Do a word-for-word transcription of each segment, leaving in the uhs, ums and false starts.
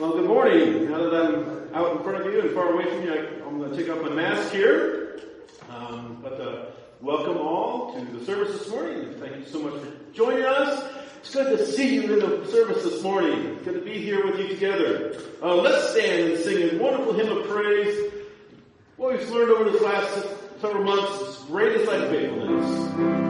Well, good morning. Now that I'm out in front of you and far away from you, I, I'm going to take off my mask here. Um, but uh, welcome all to the service this morning. Thank you so much for joining us. It's good to see you in the service this morning. It's good to be here with you together. Uh, let's stand and sing a wonderful hymn of praise. What we've learned over this last several months is great is thy faithfulness.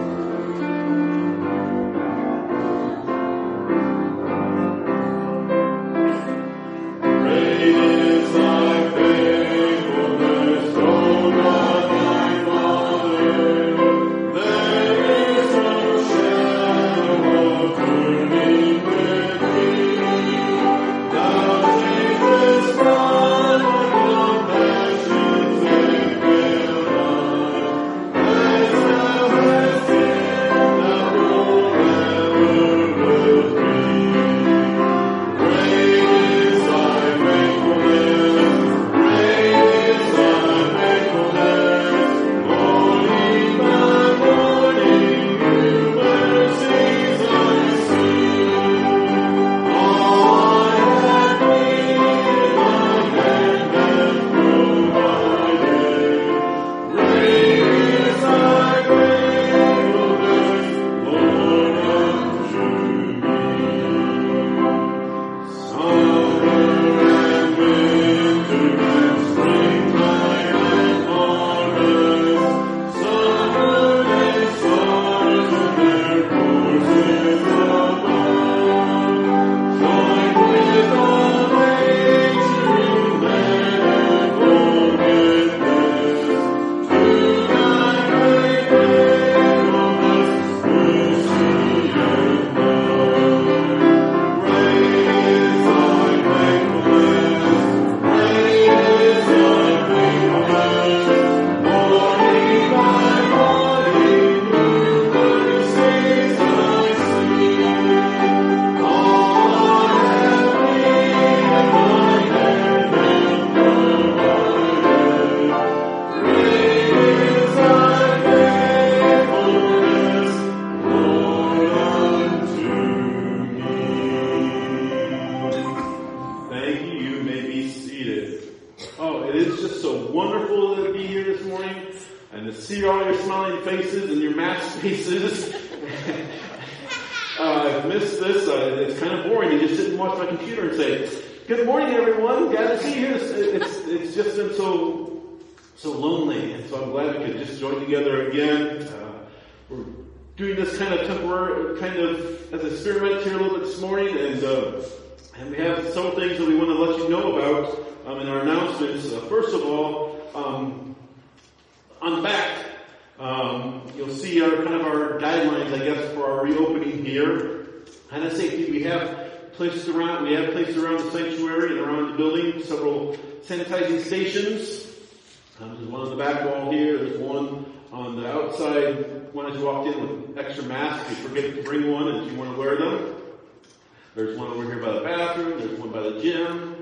Sanitizing stations. Um, there's one on the back wall here. There's one on the outside. One as you walked in with extra masks. You forget to bring one if you want to wear them. There's one over here by the bathroom. There's one by the gym.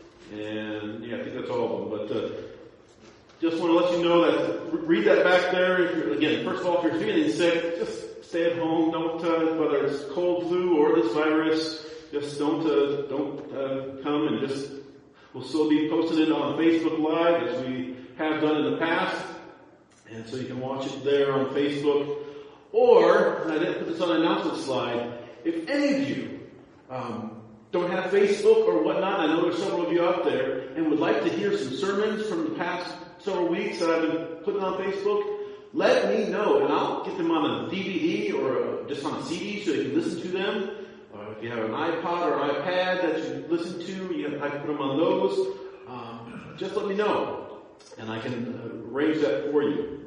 And yeah, I think that's all of them. But uh, just want to let you know that read that back there. If you're, again, first of all, if you're feeling sick, just stay at home. Don't uh, whether it's cold, flu, or this virus, just don't uh, don't uh, come and just. We'll still be posting it on Facebook Live as we have done in the past. And so you can watch it there on Facebook. Or, and I didn't put this on an announcement slide, if any of you um, don't have Facebook or whatnot, I know there's several of you out there, and would like to hear some sermons from the past several weeks that I've been putting on Facebook, let me know, and I'll get them on a D V D or a, just on a C D so you can listen to them. Or if you have an iPod or an iPad that you listen to, you have, I can put them on those. Um, just let me know, and I can uh, arrange that for you.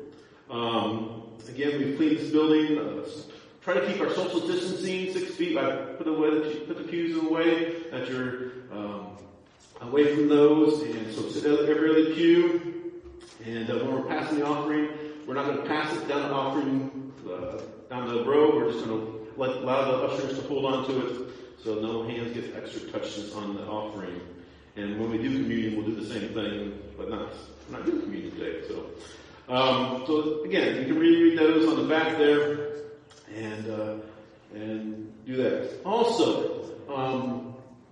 Um, again, we've cleaned this building. Uh, try to keep our social distancing six feet. I put away the, put the pews away that you're um, away from those, and so sit every other pew. And uh, when we're passing the offering, we're not going to pass it down the offering uh, down the row. We're just going to Let, allow the ushers to hold on to it so no hands get extra touches on the offering. And when we do communion, we'll do the same thing, but not, we're not doing communion today. So, um, so again, you can reread those on the back there and uh, and do that. Also, um,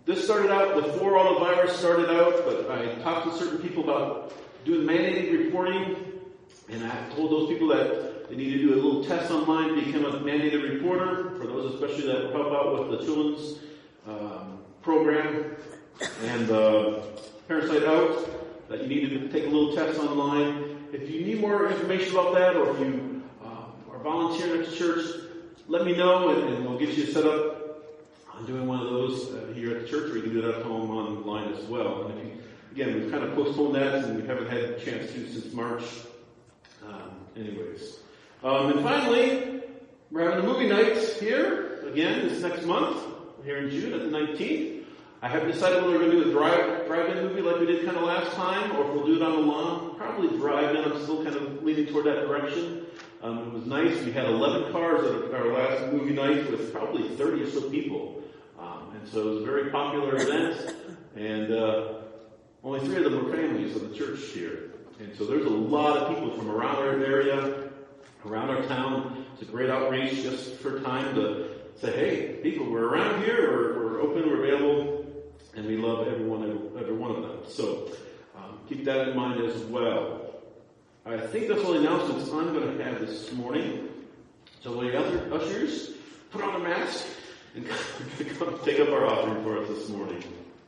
this started out before all the virus started out, but I talked to certain people about doing mandated reporting, and I told those people that they need to do a little test online to become a mandated reporter, for those especially that will help out with the children's um, program and uh, Parasite Out, that you need to take a little test online. If you need more information about that, or if you um, are volunteering at the church, let me know, and, and we'll get you set up on doing one of those uh, here at the church, or you can do it at home online as well. And if you, again, we've kind of postponed that, and we haven't had a chance to since March. Um, anyways. Um, and finally, we're having a movie night here, again, this next month, here in June at the nineteenth. I haven't decided whether we're going to do a drive, drive-in movie like we did kind of last time, or if we'll do it on the lawn. Probably drive-in. I'm still kind of leaning toward that direction. Um, it was nice. We had eleven cars at our last movie night with probably thirty or so people. Um, and so it was a very popular event. And uh, only three of them were families of the church here. And so there's a lot of people from around our area, around our town. It's a great outreach just for time to say, hey, people, we're around here, we're, we're open, we're available, and we love every one, every, every one of them. So um, keep that in mind as well. I think that's all the announcements I'm going to have this morning. So the other ushers, put on a mask and come take up our offering for us this morning.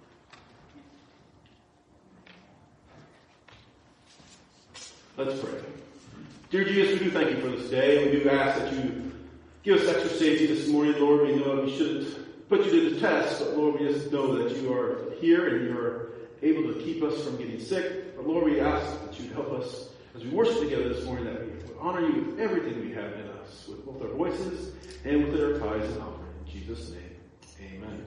Let's pray. Dear Jesus, we do thank you for this day. We do ask that you give us extra safety this morning, Lord. We know we shouldn't put you to the test, but Lord, we just know that you are here and you are able to keep us from getting sick. But Lord, we ask that you help us as we worship together this morning, that we would honor you with everything we have in us, with both our voices and with our tithes and offering. In Jesus' name, amen.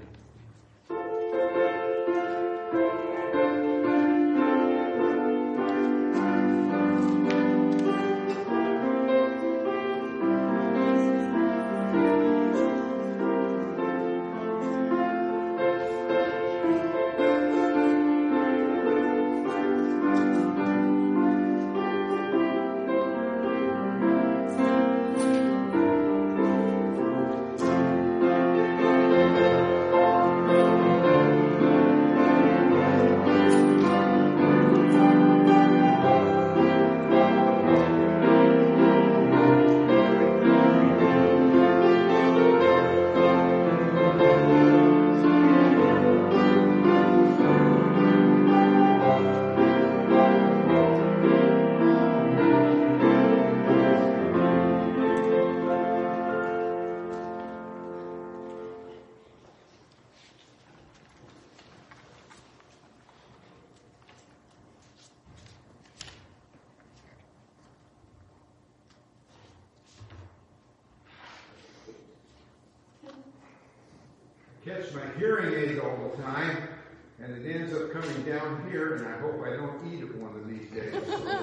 Catch my hearing aid all the time, and it ends up coming down here, and I hope I don't eat it one of these days.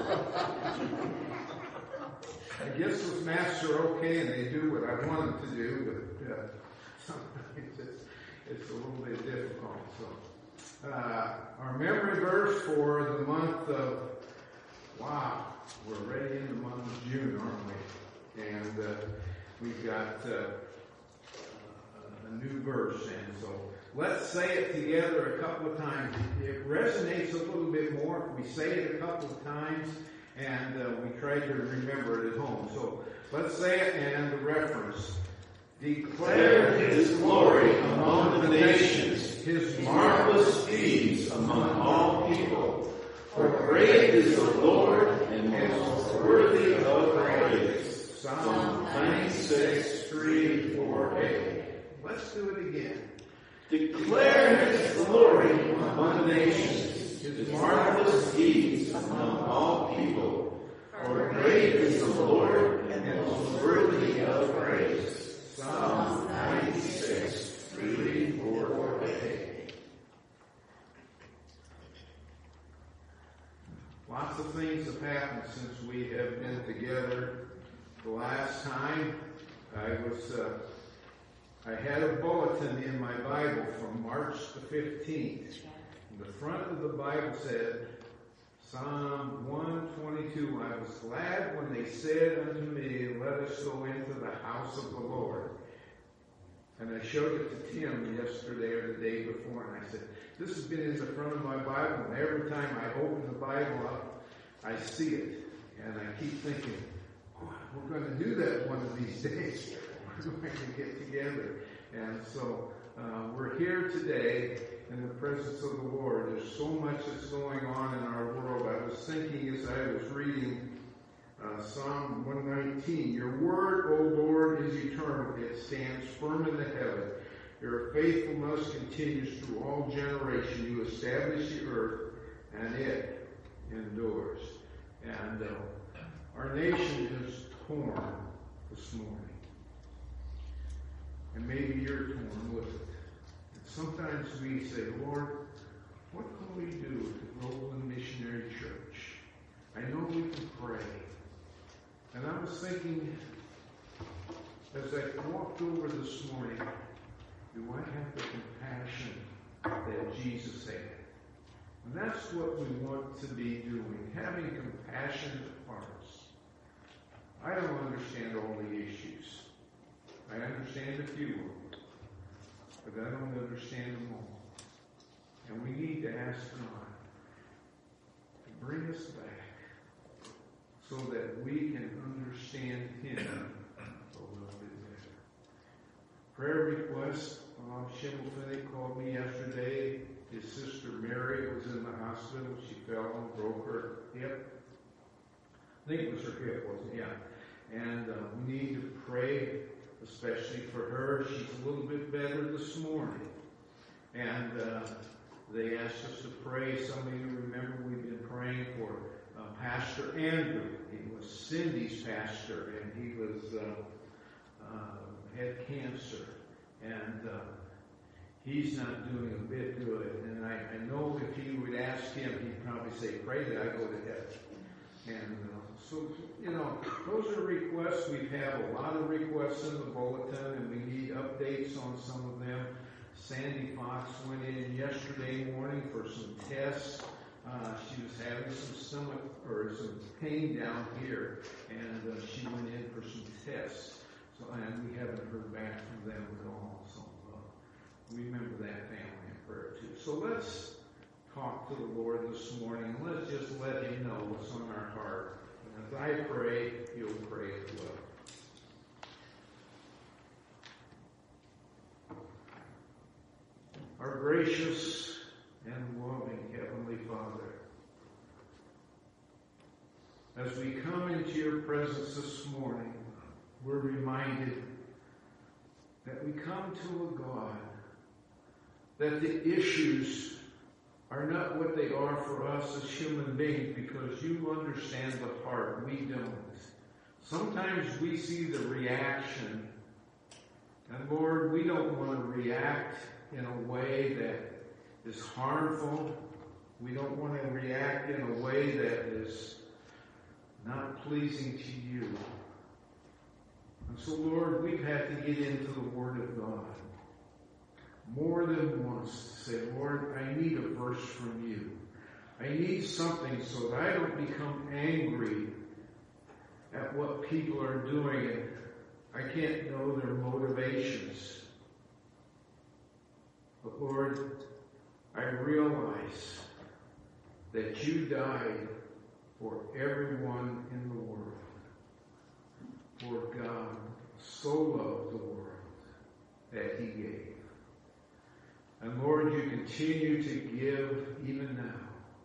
I guess those masks are okay, and they do what I want them to do, but uh, sometimes it's, it's a little bit difficult. So, uh, our memory verse for the month of, wow, we're already in the month of June, aren't we? And uh, we've got Uh, a new verse, and so let's say it together a couple of times. It resonates a little bit more if we say it a couple of times, and uh, we try to remember it at home. So let's say it, and the reference. Declare his glory among the nations, his marvelous deeds among all people. For great is the Lord, and most worthy of praise. Psalm ninety-six, three, four, eight. Let's do it again. Declare his glory among the nations, his marvelous deeds among all people. For great is the Lord, and most worthy of praise. Psalm ninety-six, three, four, eight. Lots of things have happened since we have been together. The last time I was... Uh, I had a bulletin in my Bible from March the fifteenth. The front of the Bible said, Psalm one twenty-two, I was glad when they said unto me, let us go into the house of the Lord. And I showed it to Tim yesterday or the day before, and I said, this has been in the front of my Bible, and every time I open the Bible up, I see it. And I keep thinking, oh, we're going to do that one of these days. We're going to get together. And so uh, we're here today in the presence of the Lord. There's so much that's going on in our world. I was thinking as I was reading uh, Psalm one nineteen, your word, O Lord, is eternal. It stands firm in the heaven. Your faithfulness continues through all generations. You establish the earth, and it endures. And uh, our nation is torn this morning. And maybe you're torn with it. And sometimes we say, Lord, what can we do at Groveland Missionary Church? I know we can pray. And I was thinking, as I walked over this morning, do I have the compassion that Jesus had? And that's what we want to be doing, having compassionate hearts. I don't understand all the issues. I understand a few of them, but I don't understand them all. And we need to ask God to bring us back so that we can understand Him a little bit better. Prayer request. Uh, Schimmelfinnig called me yesterday. His sister Mary was in the hospital. She fell and broke her hip. I think it was her hip, wasn't it? Yeah. And uh, we need to pray, especially for her. She's a little bit better this morning. And uh, they asked us to pray. Some of you remember we've been praying for uh, Pastor Andrew. He was Cindy's pastor, and he was uh, uh, had cancer. And uh, he's not doing a bit good. And I, I know if you would ask him, he'd probably say, pray that I go to heaven. And uh, so, you know, those are requests. We have a lot of requests in the bulletin, and we need updates on some of them. Sandy Fox went in yesterday morning for some tests. Uh, she was having some stomach or some pain down here, and uh, she went in for some tests. So, and we haven't heard back from them at all. So uh, remember that family in prayer too. So let's talk to the Lord this morning. Let's just let Him know what's on our heart. And as I pray, you'll pray as well. Our gracious and loving Heavenly Father, as we come into your presence this morning, we're reminded that we come to a God that the issues are not what they are for us as human beings, because you understand the heart. We don't. Sometimes we see the reaction, and Lord, we don't want to react in a way that is harmful. We don't want to react in a way that is not pleasing to you. And so, Lord, we've had to get into the Word of God more than once to say, Lord, I need a verse from you. I need something so that I don't become angry at what people are doing, and I can't know their motivations. But Lord, I realize that you died for everyone in the world. For God so loved the world that He gave. And Lord, you continue to give even now.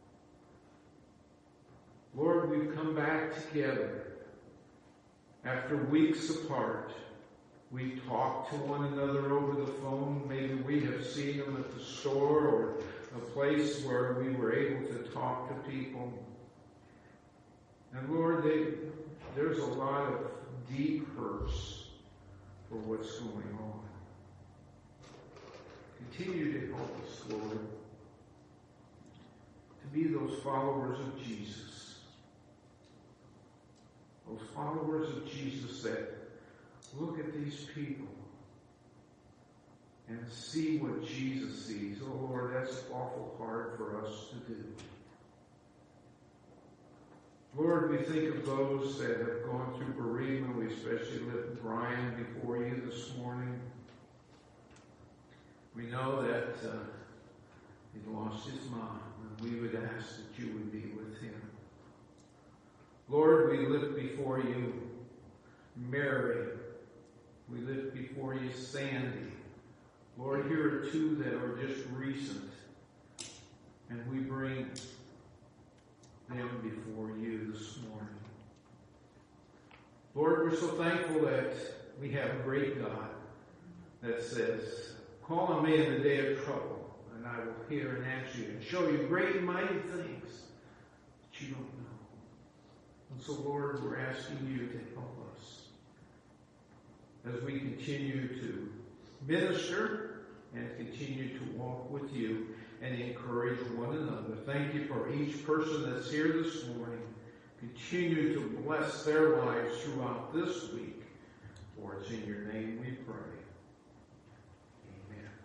Lord, we've come back together after weeks apart. We talk to one another over the phone. Maybe we have seen them at the store or a place where we were able to talk to people. And Lord, they, there's a lot of deep hurts for what's going on. Continue to help us, Lord, to be those followers of Jesus. Those followers of Jesus that look at these people and see what Jesus sees. Oh, Lord, that's awful hard for us to do. Lord, we think of those that have gone through bereavement. We especially lift Brian before you this morning. Mary. We lift before you Sandy. Lord, here are two that are just recent. And we bring them before you this morning. Lord, we're so thankful that we have a great God that says, call on me in the day of trouble, and I will hear and answer you and show you great and mighty things that you don't know. And so, Lord, we're asking you to help us as we continue to minister and continue to walk with you and encourage one another. Thank you for each person that's here this morning. Continue to bless their lives throughout this week. For it's in your name we pray. Amen.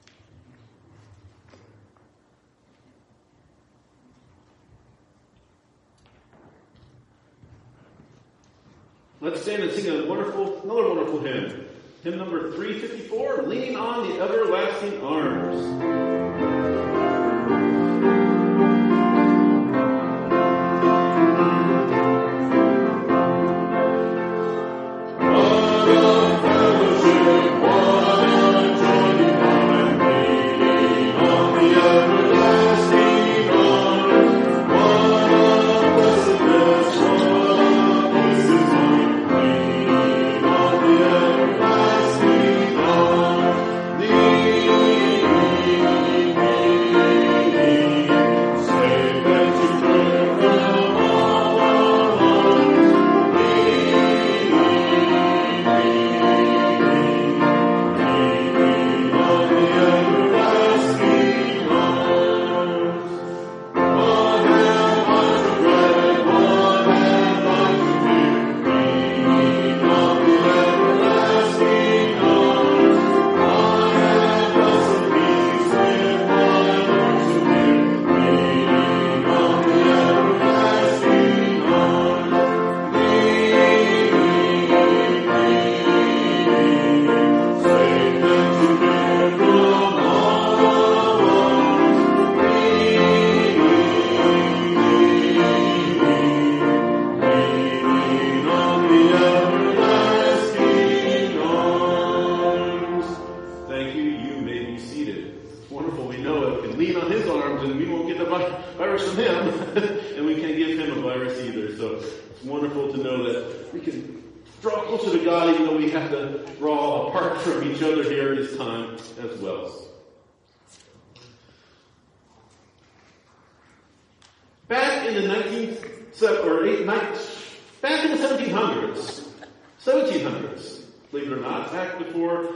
Let's stand and sing a wonderful, another wonderful hymn. Hymn number three fifty-four, Leaning on the Everlasting Arms. Back in the nineteenth or eight, back in the seventeen hundreds, seventeen hundreds, believe it or not, back before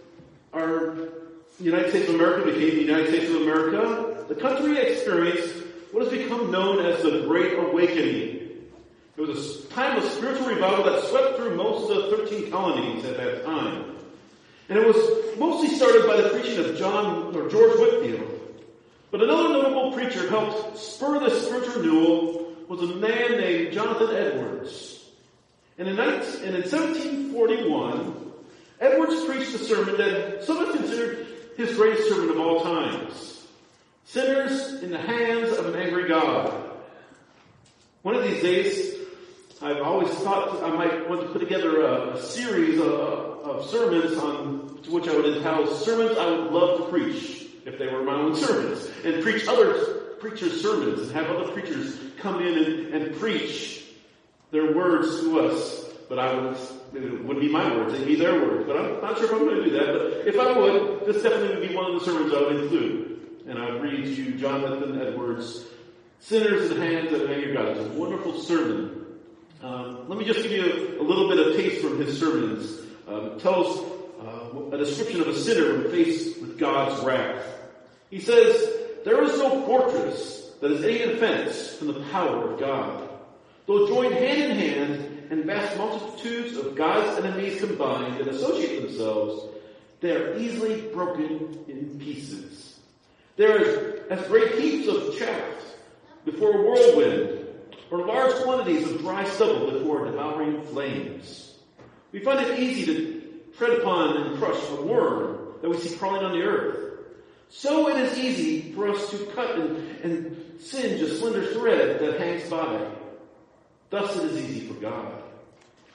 our United States of America became the United States of America, the country experienced what has become known as the Great Awakening. It was a time of spiritual revival that swept through most of the thirteen colonies at that time. And it was mostly started by the preaching of John or George Whitefield. But another notable preacher who helped spur this spiritual renewal was a man named Jonathan Edwards. And in, and in seventeen forty-one, Edwards preached a sermon that some have considered his greatest sermon of all times. Sinners in the hands of an angry God. One of these days, I've always thought I might want to put together a, a series of, of sermons on to which I would entitle Sermons I Would Love to Preach, if they were my own sermons, and preach other preachers' sermons, and have other preachers come in and, and preach their words to us. But I would, it wouldn't be my words, it'd be their words. But I'm not sure if I'm going to do that. But if I would, this definitely would be one of the sermons I would include. And I would read to you Jonathan Edwards, Sinners in the Hands of an Angry God. It's a wonderful sermon. Um, let me just give you a, a little bit of taste from his sermons. Um, it tells uh, a description of a sinner when faced with God's wrath. He says, there is no fortress that is any defense from the power of God. Though joined hand in hand, and vast multitudes of God's enemies combined and associate themselves, they are easily broken in pieces. There is as great heaps of chaff before a whirlwind, or large quantities of dry stubble before devouring flames. We find it easy to tread upon and crush a worm that we see crawling on the earth. So it is easy for us to cut and, and singe a slender thread that hangs by. Thus it is easy for God.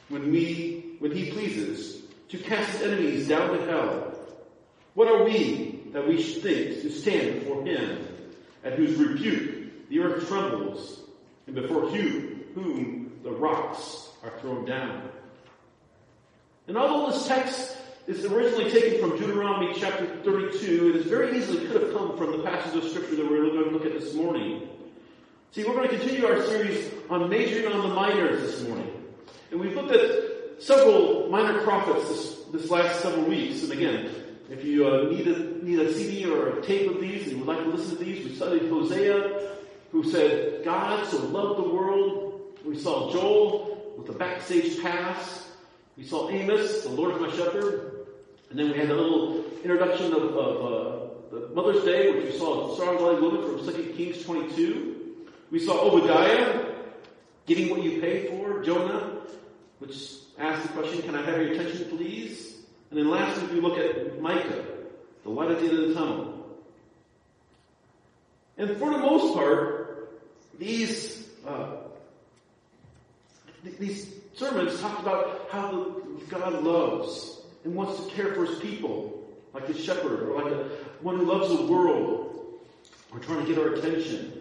when we, when he pleases, to cast his enemies down to hell. What are we that we should think to stand before him, at whose rebuke the earth trembles, and before you, whom the rocks are thrown down? And although this text is originally taken from Deuteronomy chapter thirty-two, it is very easily could have come from the passage of Scripture that we're going to look at this morning. See, we're going to continue our series on majoring on the minors this morning. And we've looked at several minor prophets this, this last several weeks. And again, if you uh, need, a, need a C D or a tape of these and you would like to listen to these, we studied Hosea, who said, God so loved the world. We saw Joel with the backstage pass. We saw Amos, the Lord is my shepherd. And then we had a little introduction of, of uh, the Mother's Day, which we saw a strong-minded woman from Second Kings twenty-two. We saw Obadiah, getting what you pay for. Jonah, which asked the question, can I have your attention, please? And then lastly, we look at Micah, the light at the end of the tunnel. And for the most part, these uh, th- these sermons talk about how the, God loves and wants to care for his people, like a shepherd, or like a, one who loves the world, or trying to get our attention.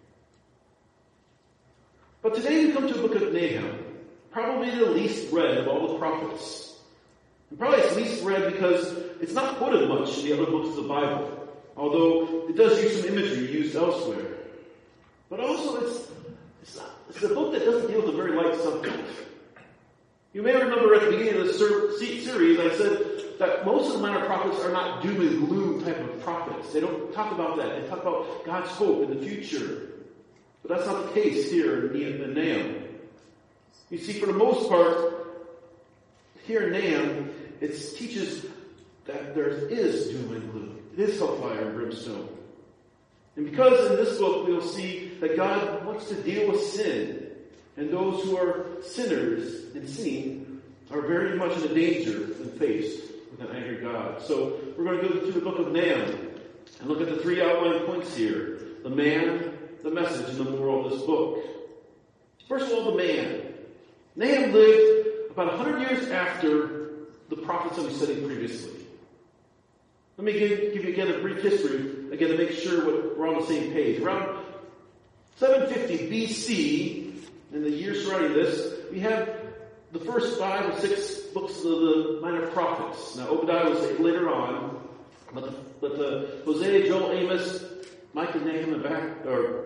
But today we come to the book of Nahum, probably the least read of all the prophets. And probably it's least read because it's not quoted much in the other books of the Bible, although it does use some imagery used elsewhere. But also it's, it's, not, it's a book that doesn't deal with a very light subject. You may remember at the beginning of the ser- series I said that most of the minor prophets are not doom and gloom type of prophets. They don't talk about that. They talk about God's hope in the future. But that's not the case here in Nahum. You see, for the most part, here in Nahum, it teaches that there is doom and gloom. It is hellfire and brimstone. And because in this book we'll see that God wants to deal with sin, and those who are sinners and sinning are very much in a danger and faced with an angry God. So we're going to go to the book of Nahum and look at the three outline points here. The man, the message, and the moral of this book. First of all, the man. Nahum lived about one hundred years after the prophets that we studied previously. Let me give, give you again a brief history, again to make sure we're on the same page. Around seven fifty B C, in the year surrounding this, we have the first five or six books of the minor prophets. Now, Obadiah was later on, but the, but the Hosea, Joel, Amos, Micah, Nahum, and back, or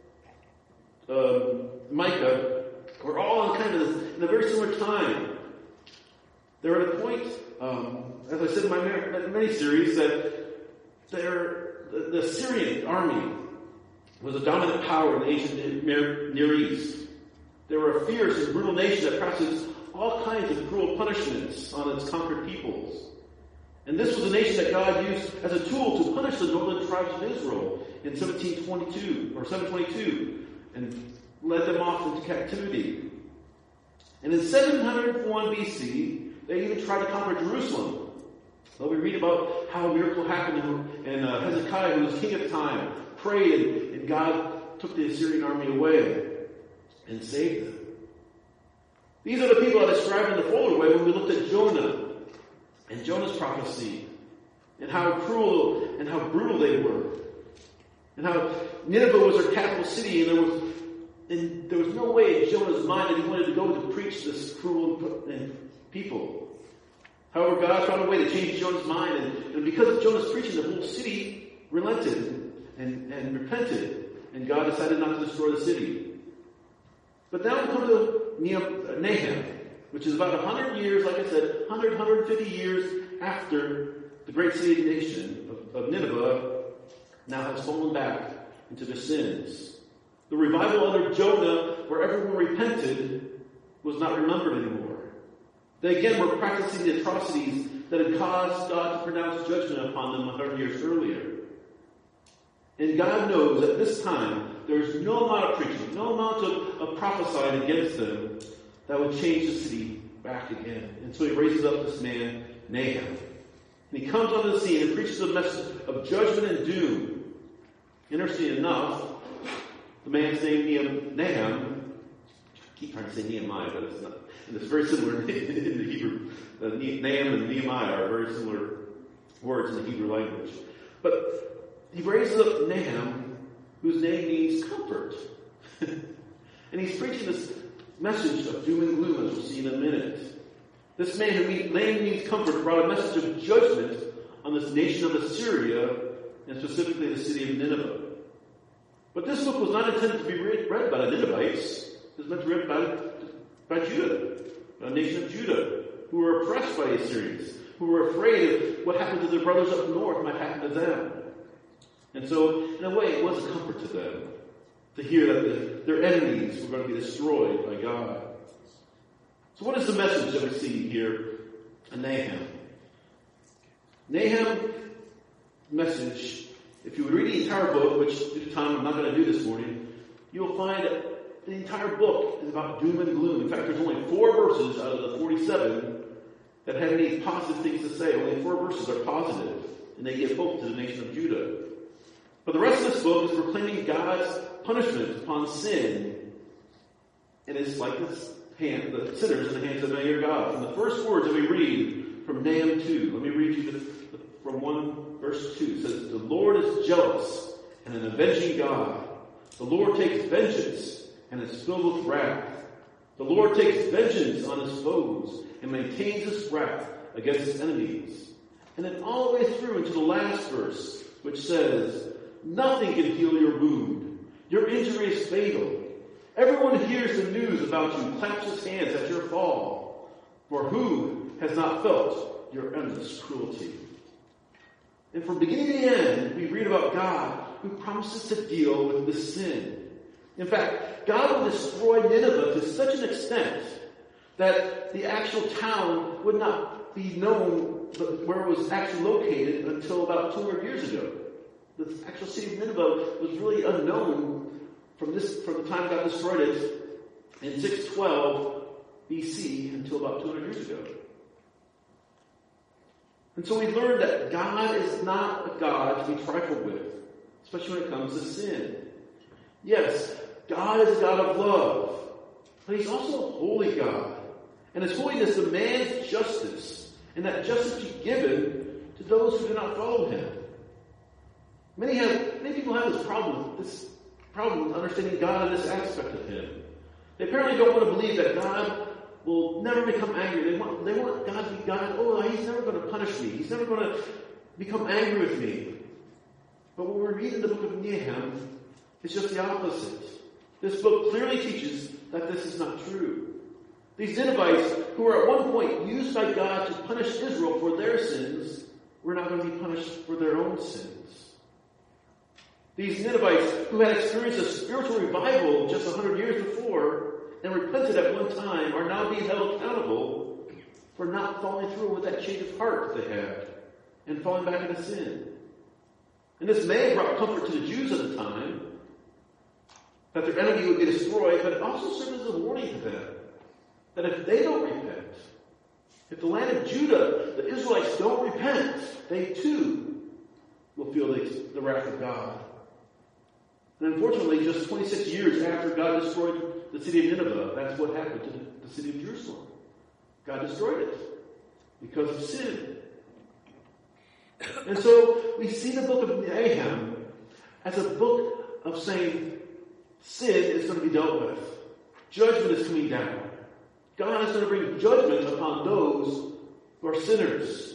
um, Micah, were all in kind of in a very similar time. They're at a point, um, as I said in my many series, that they're, the, the Syrian army was a dominant power in the ancient Near East. They were a fierce and brutal nation that practiced all kinds of cruel punishments on its conquered peoples. And this was a nation that God used as a tool to punish the northern tribes of Israel in seventeen twenty-two or seven twenty-two and led them off into captivity. And in seven hundred one B C, they even tried to conquer Jerusalem. Well, we read about how a miracle happened, and uh, Hezekiah, who was king at the time, prayed, and, and God took the Assyrian army away and saved them. These are the people I described in the fuller way when we looked at Jonah and Jonah's prophecy, and how cruel and how brutal they were, and how Nineveh was their capital city, and there was and there was no way in Jonah's mind that he wanted to go to preach this cruel people. However, God found a way to change Jonah's mind, and, and because of Jonah's preaching, the whole city relented and, and repented, and God decided not to destroy the city. But now we come to Nahum, which is about one hundred years, like I said, one hundred, one hundred fifty years after the great city nation of, of Nineveh now has fallen back into their sins. The revival under Jonah, where everyone repented, was not remembered anymore. They again were practicing the atrocities that had caused God to pronounce judgment upon them one hundred years earlier. And God knows at this time there's no amount of preaching, no amount of, of prophesying against them that would change the city back again. And so he raises up this man, Nahum. And he comes onto the scene and preaches a message of judgment and doom. Interesting enough, the man's name, Nahum, keep trying to say Nehemiah, but it's not. And it's very similar in the Hebrew. Uh, Nahum and Nehemiah are very similar words in the Hebrew language. But he raises up Nahum, whose name means comfort. And he's preaching this message of doom and gloom, as we'll see in a minute. This man whose name means comfort brought a message of judgment on this nation of Assyria, and specifically the city of Nineveh. But this book was not intended to be read, read by the Ninevites. It was meant to be read by, by Judah, by the nation of Judah, who were oppressed by the Assyrians, who were afraid of what happened to their brothers up north might happen to them. And so, in a way, it was a comfort to them to hear that the, their enemies were going to be destroyed by God. So what is the message that we see here in Nahum? Nahum's message, if you would read the entire book, which due to time I'm not going to do this morning, you'll find that the entire book is about doom and gloom. In fact, there's only four verses out of the forty-seven that have any positive things to say. Only four verses are positive, and they give hope to the nation of Judah. But the rest of this book is proclaiming God's punishment upon sin, and it's like this hand, the sinners in the hands of their God. From the first words that we read from Nahum two, let me read you the, the, from one verse two. It says, "The Lord is jealous and an avenging God. The Lord takes vengeance and is filled with wrath. The Lord takes vengeance on his foes and maintains his wrath against his enemies." And then all the way through into the last verse, which says, "Nothing can heal your wound. Your injury is fatal. Everyone hears the news about you, claps his hands at your fall. For who has not felt your endless cruelty?" And from beginning to end, we read about God who promises to deal with the sin. In fact, God will destroy Nineveh to such an extent that the actual town would not be known where it was actually located until about two hundred years ago. The actual city of Nineveh was really unknown from this from the time God destroyed it in six twelve B C until about two hundred years ago. And so we learned that God is not a God to be trifled with, especially when it comes to sin. Yes, God is a God of love, but he's also a holy God. And his holiness demands justice, and that justice be given to those who do not follow him. Many have, many people have this problem, this problem with understanding God in this aspect of him. They apparently don't want to believe that God will never become angry. They want, they want God to be God. Oh, he's never going to punish me. He's never going to become angry with me. But when we read in the book of Nahum, it's just the opposite. This book clearly teaches that this is not true. These Ninevites, who were at one point used by God to punish Israel for their sins, were not going to be punished for their own sins. These Ninevites, who had experienced a spiritual revival just a hundred years before and repented at one time, are now being held accountable for not following through with that change of heart that they had and falling back into sin. And this may have brought comfort to the Jews at the time, that their enemy would be destroyed, but it also served as a warning to them that if they don't repent, if the land of Judah, the Israelites, don't repent, they too will feel the, the wrath of God. And unfortunately, just twenty-six years after God destroyed the city of Nineveh, that's what happened to the, the city of Jerusalem. God destroyed it because of sin. And so we see the book of Nahum as a book of saying sin is going to be dealt with. Judgment is coming down. God is going to bring judgment upon those who are sinners.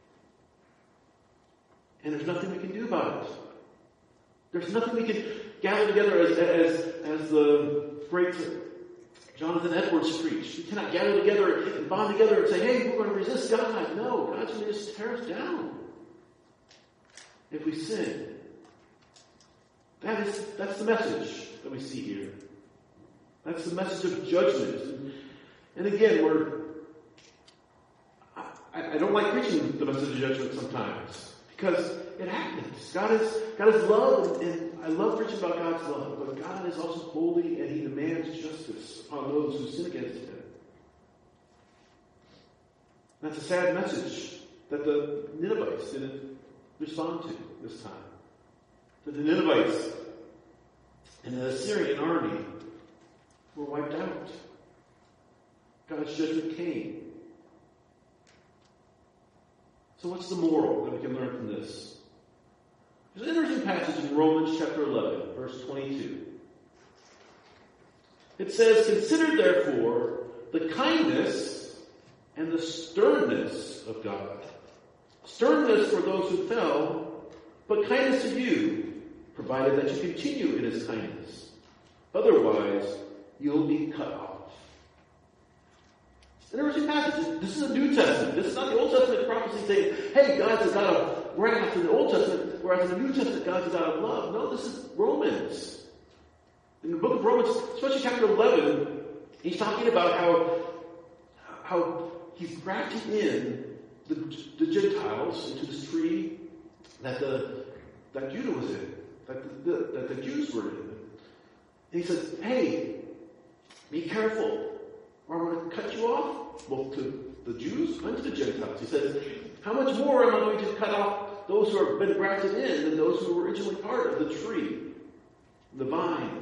And there's nothing we can do about it. There's nothing we can gather together as, as, as the great Jonathan Edwards preached. We cannot gather together and bond together and say, hey, we're going to resist God. No, God's going to just tear us down if we sin. That is, that's the message that we see here. That's the message of judgment. And again, we're, I, I don't like preaching the message of judgment sometimes because it happens. God is, God is love, and, and I love preaching about God's love, but God is also holy and he demands justice upon those who sin against him. That's a sad message that the Ninevites didn't respond to this time. That the Ninevites and the Assyrian army were wiped out. God's judgment came. So what's the moral that we can learn from this? There's an interesting passage in Romans chapter eleven, verse twenty-two. It says, "Consider therefore the kindness and the sternness of God. Sternness for those who fell, but kindness to you, provided that you continue in his kindness. Otherwise, you'll be cut off." It's an interesting passage. This is a New Testament. This is not the Old Testament prophecy saying, hey, God's a God of wrath in the Old Testament, whereas in the New Testament, God's a God of love. No, this is Romans. In the book of Romans, especially chapter eleven, he's talking about how, how he's grafted in the, the Gentiles into this tree that the that Judah was in, that the, the, that the Jews were in. And he says, hey, be careful, or I'm going to cut you off, both to the Jews and to the Gentiles. He says, how much more am I going to cut off those who have been grafted in than those who were originally part of the tree, the vine?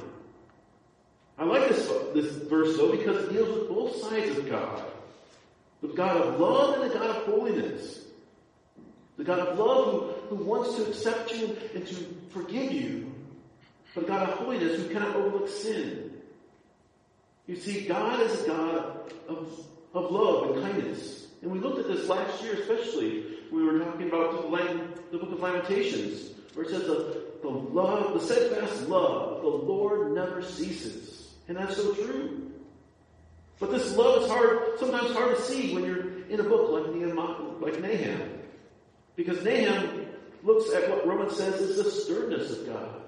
I like this, this verse, though, because it deals with both sides of God. The God of love and the God of holiness. The God of love who, who wants to accept you and to forgive you. But a God of holiness who cannot overlook sin. You see, God is a God of, of love and kindness. And we looked at this last year especially. We were talking about the, Lam- the book of Lamentations, where it says the, the love, the steadfast love of the Lord never ceases. And that's so true. But this love is hard, sometimes hard to see when you're in a book like Nehemiah, like Nahum. Because Nahum looks at what Romans says is the sternness of God.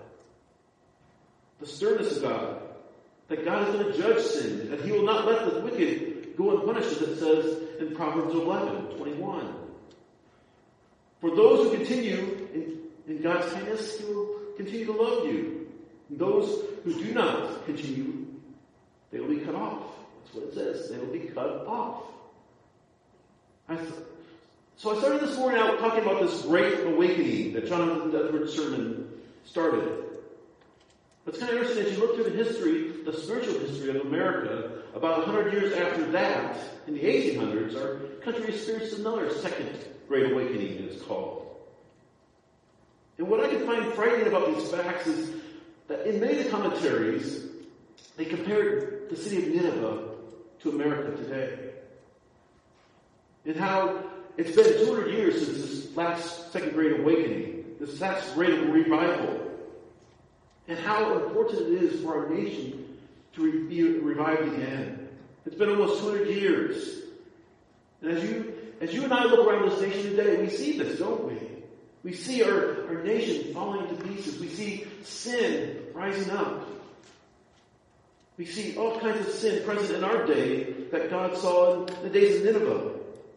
The sternness of God. That God is going to judge sin. That he will not let the wicked go unpunished, as it says in Proverbs eleven, twenty-one. For those who continue in, in God's kindness, he will continue to love you. And those who do not continue, they will be cut off. That's what it says. They will be cut off. I th- so I started this morning out talking about this great awakening that Jonathan Edwards' sermon started. It's kind of interesting as you look through the history, the spiritual history of America, about one hundred years after that, in the eighteen hundreds, our country experienced another second great awakening, it's called. And what I can find frightening about these facts is that in many of the commentaries, they compared the city of Nineveh to America today. And how it's been two hundred years since this last second great awakening, this last great revival. And how important it is for our nation to re- be revived again. It's been almost two hundred years. And as you, as you and I look around this nation today, we see this, don't we? We see our, our nation falling to pieces. We see sin rising up. We see all kinds of sin present in our day that God saw in the days of Nineveh.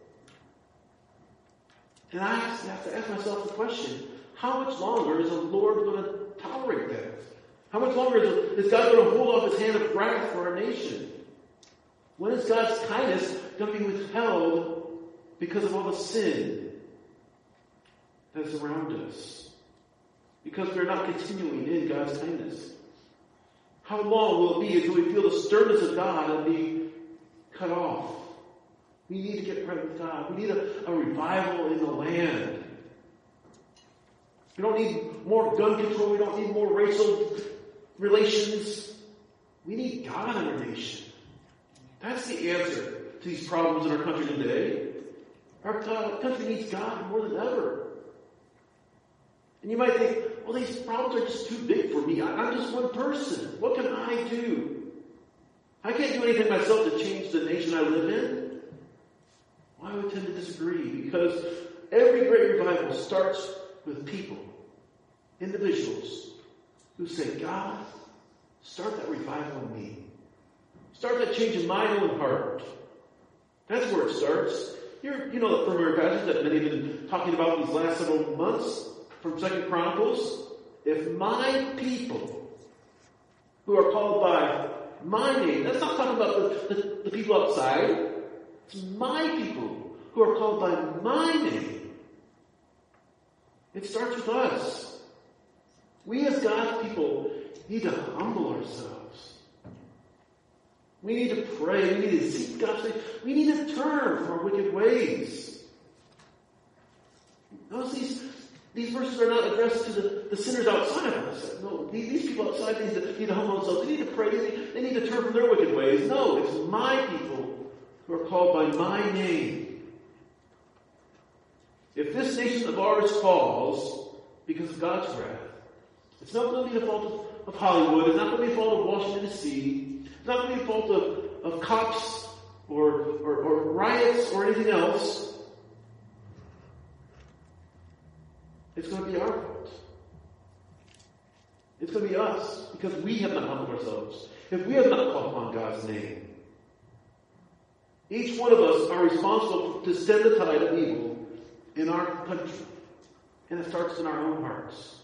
And I have to ask myself the question, how much longer is the Lord going to tolerate that? How much longer is, is God going to hold off his hand of wrath for our nation? When is God's kindness going to be withheld because of all the sin that's around us? Because we're not continuing in God's kindness. How long will it be until we feel the sternness of God and be cut off? We need to get right with God. We need a, a revival in the land. We don't need more gun control. We don't need more racial relations. We need God in our nation. That's the answer to these problems in our country today. Our country needs God more than ever. And you might think, well, these problems are just too big for me. I'm just one person. What can I do? I can't do anything myself to change the nation I live in. Well, I would tend to disagree, because every great revival starts with people, individuals, who say, God, start that revival in me. Start that change in my own heart. That's where it starts. You're, you know the primary passage that many have been talking about these last several months from Second Chronicles. If my people, who are called by my name, that's not talking about the, the, the people outside. It's my people who are called by my name. It starts with us. We as God's people need to humble ourselves. We need to pray. We need to seek God's face. We need to turn from our wicked ways. Notice these, these verses are not addressed to the, the sinners outside of us. No, these, these people outside need to, need to humble themselves. They need to pray. They need, they need to turn from their wicked ways. No, it's my people who are called by my name. If this nation of ours falls because of God's wrath, it's not going to be the fault of, of Hollywood. It's not going to be the fault of Washington, D C It's not going to be the fault of, of cops or, or, or riots or anything else. It's going to be our fault. It's going to be us because we have not humbled ourselves. If we have not called upon God's name. Each one of us are responsible to stem the tide of evil in our country. And it starts in our own hearts.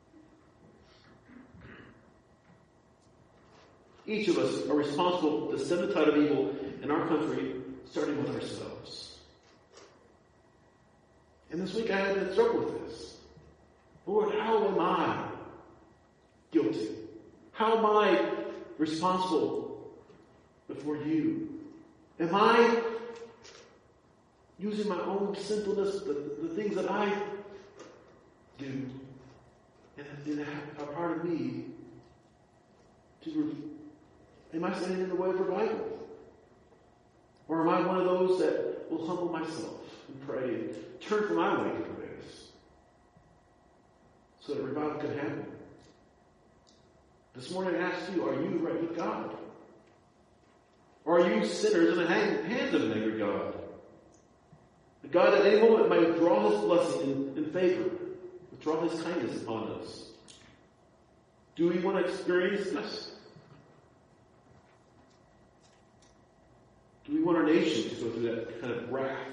Each of us are responsible to stem the tide of evil in our country, starting with ourselves. And this week I had to struggle with this. Lord, how am I guilty? How am I responsible before you? Am I using my own sinfulness, the, the things that I do, and, and a part of me to am I standing in the way of revival? Or am I one of those that will humble myself and pray and turn from my wicked ways so that revival can happen? This morning I ask you, are you right with God? Or are you sinners in the hands of an angry God? A God at any moment might withdraw his blessing in, in favor, withdraw his kindness upon us. Do we want to experience this? Do we want our nation to go through that kind of wrath?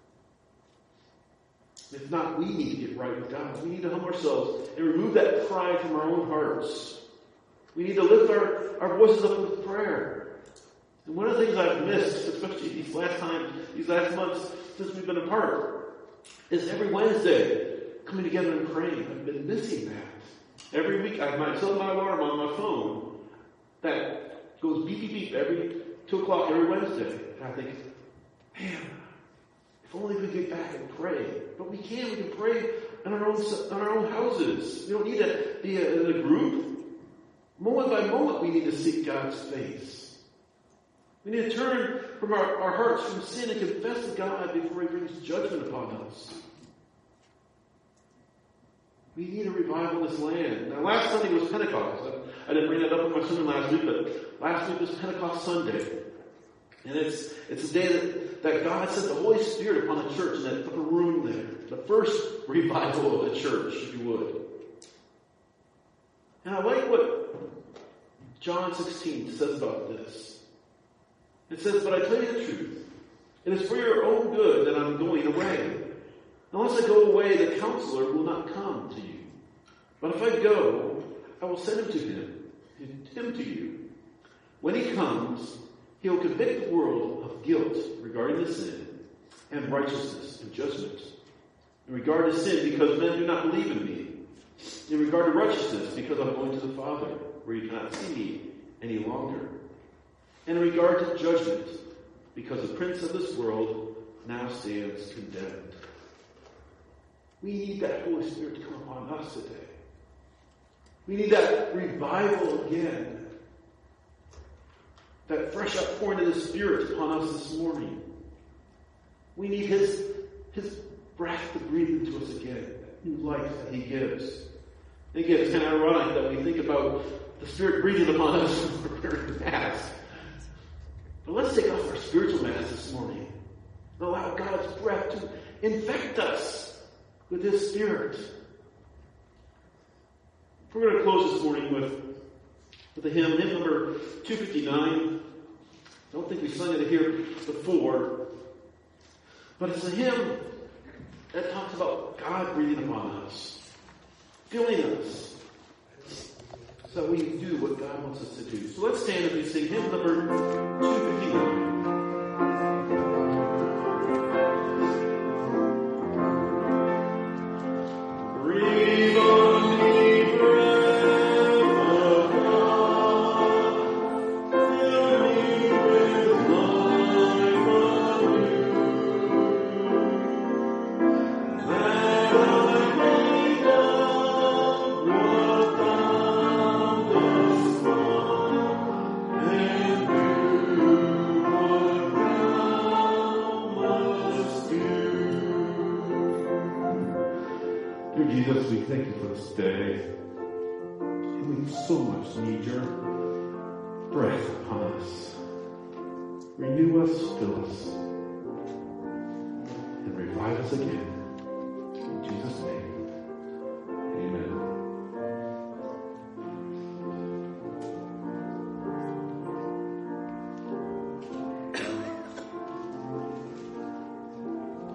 If not, we need to get right with God. We need to humble ourselves and remove that pride from our own hearts. We need to lift our, our voices up with prayer. And one of the things I've missed, especially these last times, these last months since we've been apart, is every Wednesday coming together and praying. I've been missing that. Every week I have my set my alarm on my phone that goes beep beep beep every two o'clock every Wednesday. And I think, man, if only we could get back and pray. But we can. We can pray in our own in our own houses. We don't need to be in a group. Moment by moment, we need to seek God's face. We need to turn from our, our hearts from sin and confess to God before he brings judgment upon us. We need a revival in this land. Now, last Sunday was Pentecost. I, I didn't bring that up in my sermon last week, but last week was Pentecost Sunday. And it's it's a day that, that God sent the Holy Spirit upon the church in that upper room there. The first revival of the church, if you would. And I like what John sixteen says about this. It says, but I tell you the truth. It is for your own good that I'm going away. Unless I go away, the counselor will not come to you. But if I go, I will send him to him, him to you. When he comes, he will convict the world of guilt regarding the sin and righteousness and judgment. In regard to sin, because men do not believe in me. In regard to righteousness, because I'm going to the Father, where you cannot see me any longer. And in regard to judgment, because the prince of this world now stands condemned. We need that Holy Spirit to come upon us today. We need that revival again. That fresh outpouring of the Spirit upon us this morning. We need His, His breath to breathe into us again. That new life that He gives. Again, it's kind of ironic that we think about the Spirit breathing upon us when we're wearing the mask. But let's take off our spiritual mask this morning and allow God's breath to infect us with His Spirit. We're going to close this morning with, with a hymn, hymn number two fifty-nine. I don't think we sung it here before. But it's a hymn that talks about God breathing upon us, filling us, so that we do what God wants us to do. So let's stand as we sing hymn number two fifty-nine. Breathe on me, breath of God, fill me. Dear Jesus, we thank you for this day. And we so much need your breath upon us. Renew us, fill us, and revive us again. In Jesus' name.